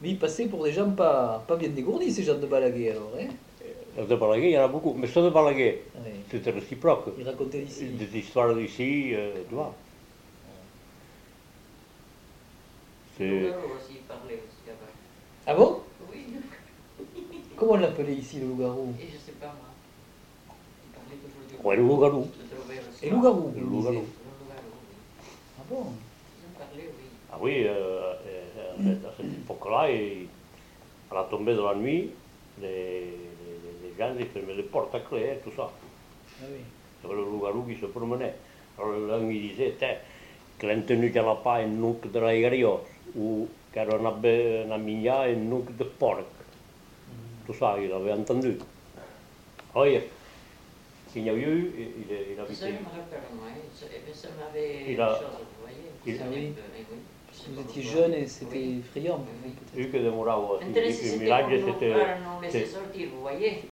Mais ils passaient pour des gens pas bien dégourdis, ces gens de Balaguer, alors, hein? De Balaguer, il y en a beaucoup. Mais ceux de Balaguer, Oui. c'était réciproque. Ils racontaient ici. Des histoires d'ici, tu vois. C'est... Loup-garou aussi, il parlait aussi là-bas. Ah bon? Oui, Comment on l'appelait ici, le loup-garou? et je sais pas moi. Il parlait toujours du Ouais, le loup-garou. Je trouvais aussi. Et loup-garou, Le vous loup-garou. disiez. Le loup-garou, oui. Ah bon? Ils en parlaient, oui. Ah oui, à cette époque-là, à la tombée de la nuit, les gens ils fermaient les portes à clé, hein, tout ça. Ah oui. Il y avait le loup-garou qui se promenait. Alors l'un il disait, que l'un tenu de la pas un nuc de la Igarios, ou qu'il y avait un mignat un nuc de porc. Tout ça, il avait entendu. Oui, il y a eu, il a Ça, je me rappelle, moi. Ça m'avait Il des a- choses, vous voyez. il- Ça Ah oui. oui. Parce que vous étiez jeune et c'était Oui. effrayant pour vous, vu peut-être. que demorava Intéressant, il c'était village, pour nous c'était... para non laisser sortir, vous voyez.